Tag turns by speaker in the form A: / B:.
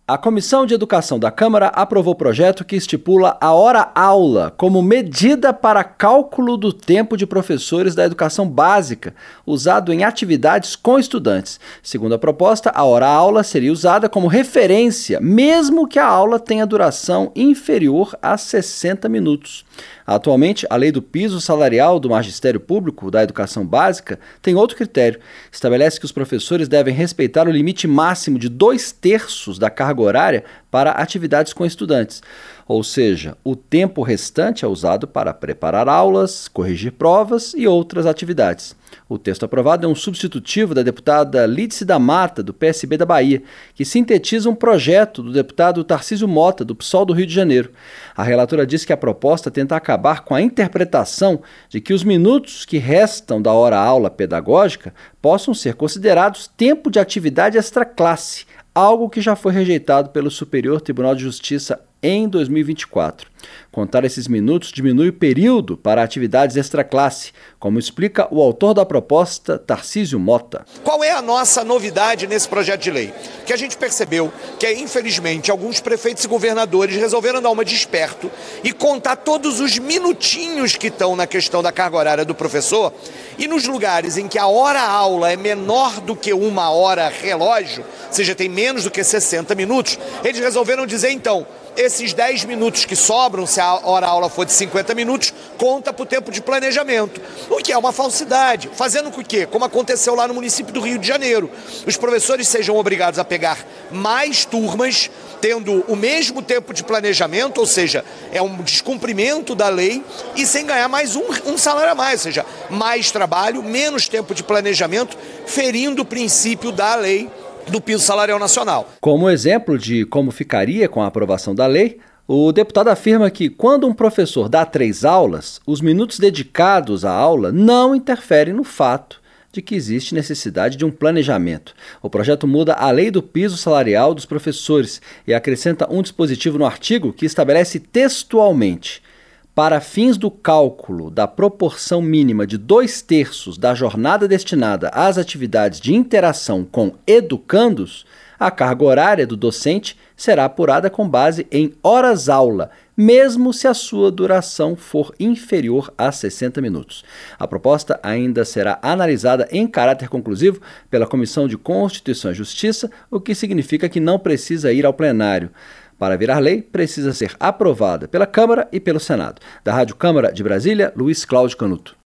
A: A Comissão de Educação da Câmara aprovou o projeto que estipula a hora-aula como medida para cálculo do tempo de professores da educação básica, usado em atividades com estudantes. Segundo a proposta, a hora-aula seria usada como referência, mesmo que a aula tenha duração inferior a 60 minutos. Atualmente, a Lei do Piso Salarial do Magistério Público da Educação Básica tem outro critério. Estabelece que os professores devem respeitar o limite máximo de 2/3 da carga horária para atividades com estudantes. Ou seja, o tempo restante é usado para preparar aulas, corrigir provas e outras atividades. O texto aprovado é um substitutivo da deputada Lídice da Mata, do PSB da Bahia, que sintetiza um projeto do deputado Tarcísio Mota, do PSOL do Rio de Janeiro. A relatora diz que a proposta tenta acabar com a interpretação de que os minutos que restam da hora-aula pedagógica possam ser considerados tempo de atividade extraclasse, algo que já foi rejeitado pelo Superior Tribunal de Justiça em 2024. Contar esses minutos diminui o período para atividades extraclasse, como explica o autor da proposta, Tarcísio Mota.
B: Qual é a nossa novidade nesse projeto de lei? Que a gente percebeu que, infelizmente, alguns prefeitos e governadores resolveram dar uma de esperto e contar todos os minutinhos que estão na questão da carga horária do professor, e nos lugares em que a hora-aula é menor do que uma hora relógio, ou seja, tem menos do que 60 minutos, eles resolveram dizer, então, esses 10 minutos que sobram, se a hora-aula for de 50 minutos, conta para o tempo de planejamento, o que é uma falsidade, fazendo com que, como aconteceu lá no município do Rio de Janeiro, os professores sejam obrigados a pegar mais turmas, tendo o mesmo tempo de planejamento, ou seja, é um descumprimento da lei, e sem ganhar mais um salário a mais, ou seja, mais trabalho, menos tempo de planejamento, ferindo o princípio da lei do piso salarial nacional.
A: Como exemplo de como ficaria com a aprovação da lei, o deputado afirma que quando um professor dá 3 aulas, os minutos dedicados à aula não interferem no fato de que existe necessidade de um planejamento. O projeto muda a lei do piso salarial dos professores e acrescenta um dispositivo no artigo que estabelece textualmente: para fins do cálculo da proporção mínima de 2/3 da jornada destinada às atividades de interação com educandos, a carga horária do docente será apurada com base em horas-aula, mesmo se a sua duração for inferior a 60 minutos. A proposta ainda será analisada em caráter conclusivo pela Comissão de Constituição e Justiça, o que significa que não precisa ir ao plenário. Para virar lei, precisa ser aprovada pela Câmara e pelo Senado. Da Rádio Câmara de Brasília, Luiz Cláudio Canuto.